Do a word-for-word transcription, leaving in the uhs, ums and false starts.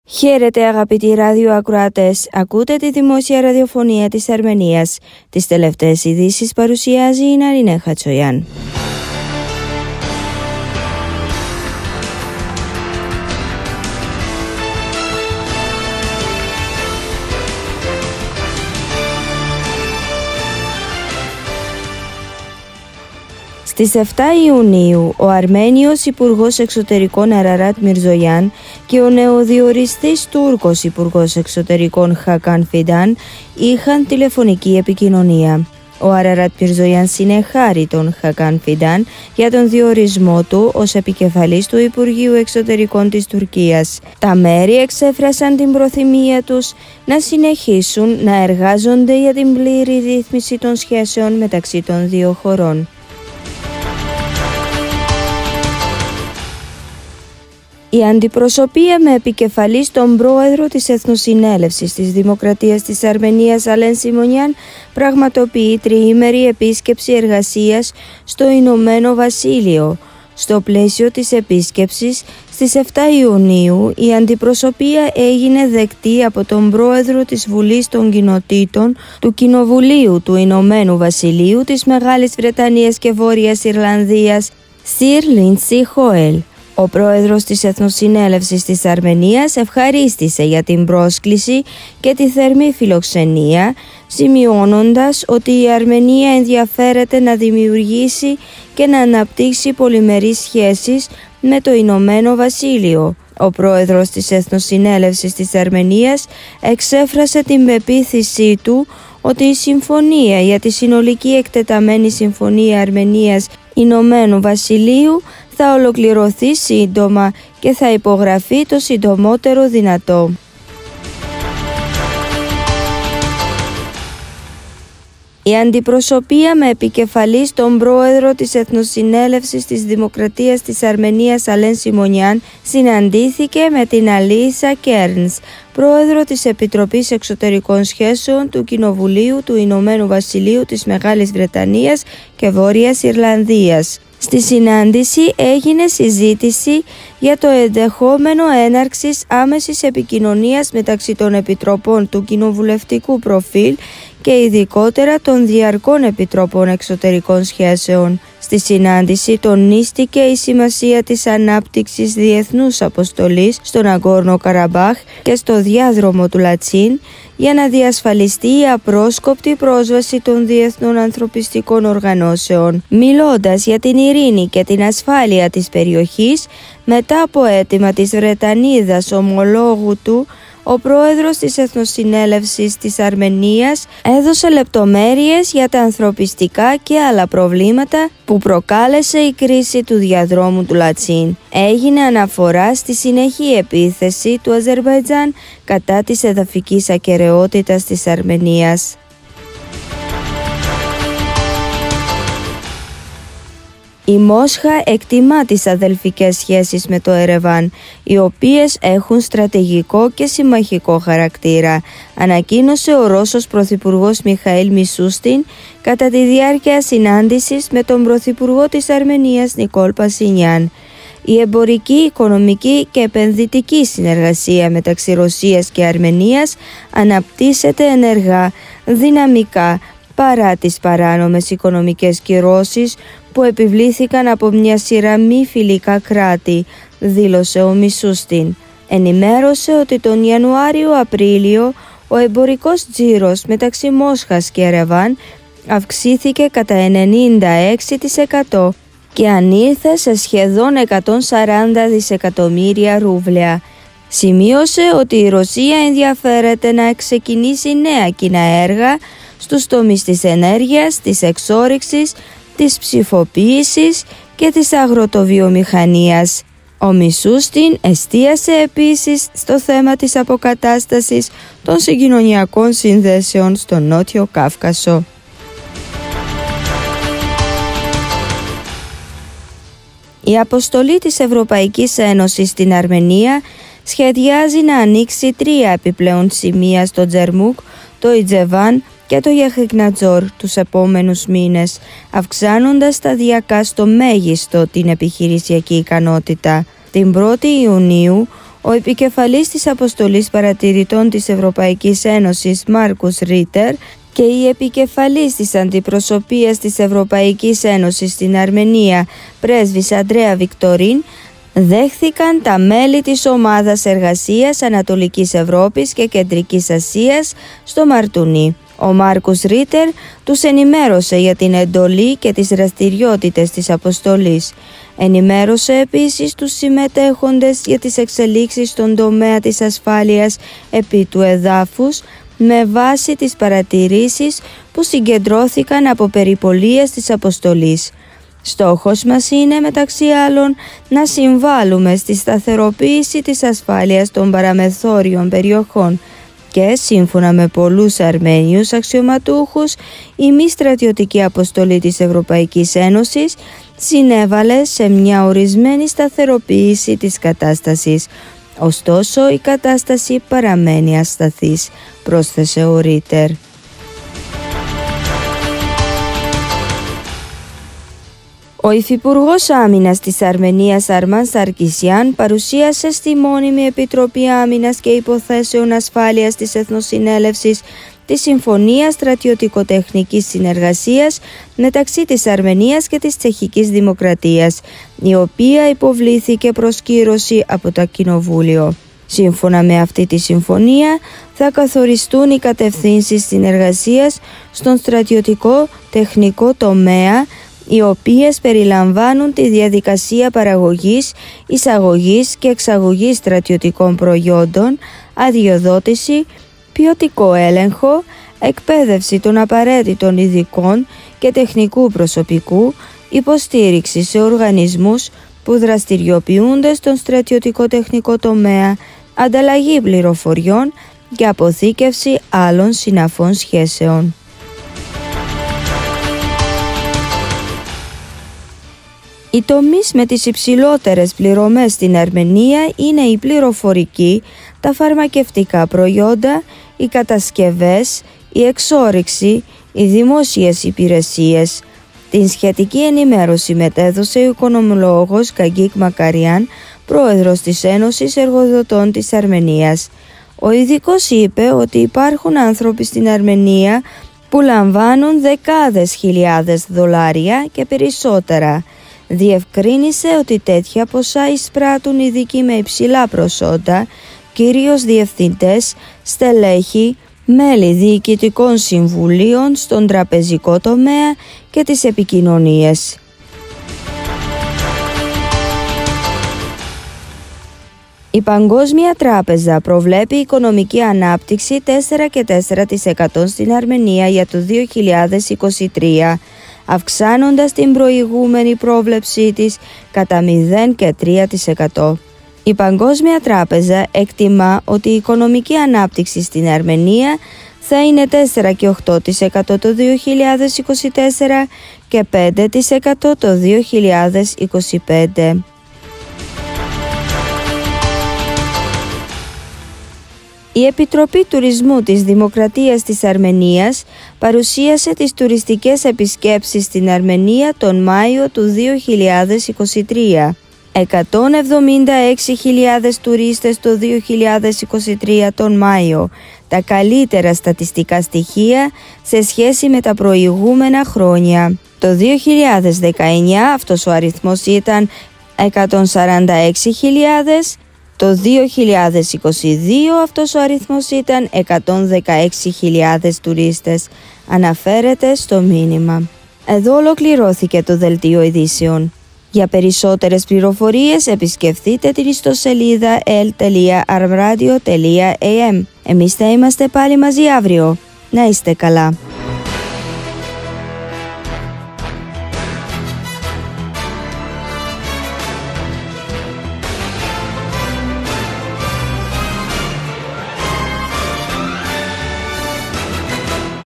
Χαίρετε αγαπητοί ραδιοακροατές, ακούτε τη δημόσια ραδιοφωνία της Αρμενίας. Τις τελευταίες ειδήσεις παρουσιάζει η Ναρινέ Χατσογιάν. Στις εφτά Ιουνίου, ο Αρμένιος Υπουργός Εξωτερικών Αραράτ Μιρζογιάν και ο νεοδιοριστής Τούρκος Υπουργός Εξωτερικών Χακάν Φιντάν είχαν τηλεφωνική επικοινωνία. Ο Αραράτ Μιρζογιάν συνεχάρει τον Χακάν Φιντάν για τον διορισμό του ως επικεφαλής του Υπουργείου Εξωτερικών της Τουρκίας. Τα μέρη εξέφρασαν την προθυμία τους να συνεχίσουν να εργάζονται για την πλήρη ρύθμιση των σχέσεων μεταξύ των δύο χωρών. Η αντιπροσωπεία με επικεφαλής τον πρόεδρο της Εθνοσυνέλευσης της Δημοκρατίας της Αρμενίας Αλέν Σιμονιάν πραγματοποιεί τριήμερη επίσκεψη εργασίας στο Ηνωμένο Βασίλειο. Στο πλαίσιο της επίσκεψης, στις εφτά Ιουνίου, η αντιπροσωπεία έγινε δεκτή από τον πρόεδρο της Βουλής των Κοινοτήτων του Κοινοβουλίου του Ηνωμένου Βασιλείου της Μεγάλης Βρετανίας και Βόρειας Ιρλανδίας, Σιρ Λίντσι Χόελ. Ο πρόεδρος της Εθνοσυνέλευσης της Αρμενίας ευχαρίστησε για την πρόσκληση και τη θερμή φιλοξενία, σημειώνοντας ότι η Αρμενία ενδιαφέρεται να δημιουργήσει και να αναπτύξει πολυμερείς σχέσεις με το Ηνωμένο Βασίλειο. Ο πρόεδρος της Εθνοσυνέλευσης της Αρμενίας εξέφρασε την πεποίθησή του ότι η συμφωνία για τη συνολική εκτεταμένη συμφωνία Αρμενίας Ηνωμένου Βασιλείου θα ολοκληρωθεί σύντομα και θα υπογραφεί το συντομότερο δυνατό. Η αντιπροσωπεία με επικεφαλής τον πρόεδρο της Εθνοσυνέλευσης της Δημοκρατίας της Αρμενίας Αλέν Σιμονιάν συναντήθηκε με την Αλίσα Κέρνς, πρόεδρο της Επιτροπής Εξωτερικών Σχέσεων του Κοινοβουλίου του Ηνωμένου Βασιλείου της Μεγάλης Βρετανίας και Βόρειας Ιρλανδίας. Στη συνάντηση έγινε συζήτηση για το ενδεχόμενο έναρξης άμεσης επικοινωνίας μεταξύ των επιτροπών του κοινοβουλευτικού προφίλ και ειδικότερα των διαρκών επιτροπών εξωτερικών σχέσεων. Στη συνάντηση τονίστηκε η σημασία της ανάπτυξης διεθνούς αποστολής στον Ναγκόρνο Καραμπάχ και στο διάδρομο του Λατσίν για να διασφαλιστεί η απρόσκοπτη πρόσβαση των διεθνών ανθρωπιστικών οργανώσεων. Μιλώντας για την ειρήνη και την ασφάλεια της περιοχής, μετά από αίτημα της Βρετανίδας ομολόγου του, ο πρόεδρος της Εθνοσυνέλευσης της Αρμενίας έδωσε λεπτομέρειες για τα ανθρωπιστικά και άλλα προβλήματα που προκάλεσε η κρίση του διαδρόμου του Λατσίν. Έγινε αναφορά στη συνεχή επίθεση του Αζερβαϊτζάν κατά της εδαφικής ακεραιότητας της Αρμενίας. Η Μόσχα εκτιμά τις αδελφικές σχέσεις με το Ερεβάν, οι οποίες έχουν στρατηγικό και συμμαχικό χαρακτήρα, ανακοίνωσε ο Ρώσος Πρωθυπουργός Μιχαήλ Μισούστιν κατά τη διάρκεια συνάντησης με τον Πρωθυπουργό της Αρμενίας Νικόλ Πασινιάν. Η εμπορική, οικονομική και επενδυτική συνεργασία μεταξύ Ρωσίας και Αρμενίας αναπτύσσεται ενεργά, δυναμικά, παρά τις παράνομες οικονομικές κυρώσεις που επιβλήθηκαν από μια σειρά μη φιλικά κράτη, δήλωσε ο Μισούστιν. Ενημέρωσε ότι τον Ιανουάριο-Απρίλιο ο εμπορικός τζίρος μεταξύ Μόσχας και Ερεβάν αυξήθηκε κατά ενενήντα έξι τοις εκατό και ανήλθε σε σχεδόν εκατόν σαράντα δισεκατομμύρια ρούβλια. Σημείωσε ότι η Ρωσία ενδιαφέρεται να ξεκινήσει νέα κοινά έργα στους τομείς της ενέργειας, της εξόρυξης, της ψηφοποίησης και της αγροτοβιομηχανίας. Ο Μισούστιν εστίασε επίσης στο θέμα της αποκατάστασης των συγκοινωνιακών συνδέσεων στο Νότιο Κάυκασο. Η αποστολή της Ευρωπαϊκής Ένωσης στην Αρμενία σχεδιάζει να ανοίξει τρία επιπλέον σημεία στο Τζερμούκ, το Ιτζεβάν και το Γιαχνατζόρ τους επόμενους μήνες, αυξάνοντας σταδιακά στο μέγιστο την επιχειρησιακή ικανότητα. Την πρώτη Ιουνίου, Ο επικεφαλής της Αποστολής Παρατηρητών της Ευρωπαϊκής Ένωσης, Μάρκους Ρίτερ, και η επικεφαλής της Αντιπροσωπείας της Ευρωπαϊκής Ένωσης στην Αρμενία, πρέσβης Αντρέα Βικτορίν, δέχθηκαν τα μέλη της Ομάδας Εργασίας Ανατολικής Ευρώπης και Κεντρικής Ασίας στο Μαρτουνί. Ο Μάρκους Ρίτερ τους ενημέρωσε για την εντολή και τις δραστηριότητες της αποστολής. Ενημέρωσε επίσης τους συμμετέχοντες για τις εξελίξεις στον τομέα της ασφάλειας επί του εδάφους με βάση τις παρατηρήσεις που συγκεντρώθηκαν από περιπολίες της αποστολής. Στόχος μας είναι, μεταξύ άλλων, να συμβάλλουμε στη σταθεροποίηση της ασφάλειας των παραμεθόριων περιοχών και, σύμφωνα με πολλούς Αρμένιους αξιωματούχους, η μη στρατιωτική αποστολή της Ευρωπαϊκής Ένωσης συνέβαλε σε μια ορισμένη σταθεροποίηση της κατάστασης. Ωστόσο, η κατάσταση παραμένει ασταθής, πρόσθεσε ο Ρίτερ. Ο Υφυπουργός Άμυνας της Αρμενίας, Αρμάν Σαρκισιάν, παρουσίασε στη Μόνιμη Επιτροπή Άμυνας και Υποθέσεων Ασφάλειας της Εθνοσυνέλευσης τη Συμφωνία Στρατιωτικοτεχνικής Συνεργασίας μεταξύ της Αρμενίας και της Τσεχικής Δημοκρατίας, η οποία υποβλήθηκε προς κύρωση από το Κοινοβούλιο. Σύμφωνα με αυτή τη συμφωνία, θα καθοριστούν οι κατευθύνσεις συνεργασίας στον στρατιωτικό τεχνικό τομέα, οι οποίες περιλαμβάνουν τη διαδικασία παραγωγής, εισαγωγής και εξαγωγής στρατιωτικών προϊόντων, αδειοδότηση, ποιοτικό έλεγχο, εκπαίδευση των απαραίτητων ειδικών και τεχνικού προσωπικού, υποστήριξη σε οργανισμούς που δραστηριοποιούνται στον στρατιωτικό τεχνικό τομέα, ανταλλαγή πληροφοριών και αποθήκευση άλλων συναφών σχέσεων. Οι τομείς με τις υψηλότερες πληρωμές στην Αρμενία είναι η πληροφορική, τα φαρμακευτικά προϊόντα, οι κατασκευές, η εξόρυξη, οι δημόσιες υπηρεσίες. Την σχετική ενημέρωση μετέδωσε ο οικονομολόγος Καγκίκ Μακαριάν, πρόεδρος της Ένωσης Εργοδοτών της Αρμενίας. Ο ειδικός είπε ότι υπάρχουν άνθρωποι στην Αρμενία που λαμβάνουν δεκάδες χιλιάδες δολάρια και περισσότερα. Διευκρίνησε ότι τέτοια ποσά εισπράττουν ειδικοί με υψηλά προσόντα, κυρίως διευθυντές, στελέχη, μέλη διοικητικών συμβουλίων στον τραπεζικό τομέα και τις επικοινωνίες. Η Παγκόσμια Τράπεζα προβλέπει οικονομική ανάπτυξη τέσσερα κόμμα τέσσερα τοις εκατό στην Αρμενία για το δύο χιλιάδες είκοσι τρία, αυξάνοντας την προηγούμενη πρόβλεψή της κατά μηδέν κόμμα τρία τοις εκατό. Η Παγκόσμια Τράπεζα εκτιμά ότι η οικονομική ανάπτυξη στην Αρμενία θα είναι τέσσερα κόμμα οκτώ τοις εκατό το δύο χιλιάδες είκοσι τέσσερα και πέντε τοις εκατό το δύο χιλιάδες είκοσι πέντε. Η Επιτροπή Τουρισμού της Δημοκρατίας της Αρμενίας παρουσίασε τις τουριστικές επισκέψεις στην Αρμενία τον Μάιο του δύο χιλιάδες είκοσι τρία. εκατόν εβδομήντα έξι χιλιάδες τουρίστες το δύο χιλιάδες είκοσι τρία τον Μάιο, τα καλύτερα στατιστικά στοιχεία σε σχέση με τα προηγούμενα χρόνια. Το δύο χιλιάδες δεκαεννιά αυτός ο αριθμός ήταν εκατόν σαράντα έξι χιλιάδες, το δύο χιλιάδες είκοσι δύο αυτός ο αριθμός ήταν εκατόν δεκαέξι χιλιάδες τουρίστες, αναφέρεται στο μήνυμα. Εδώ ολοκληρώθηκε το δελτίο ειδήσεων. Για περισσότερες πληροφορίες επισκεφτείτε την ιστοσελίδα ελ τελεία αρμradio τελεία έι εμ. Εμείς θα είμαστε πάλι μαζί αύριο. Να είστε καλά.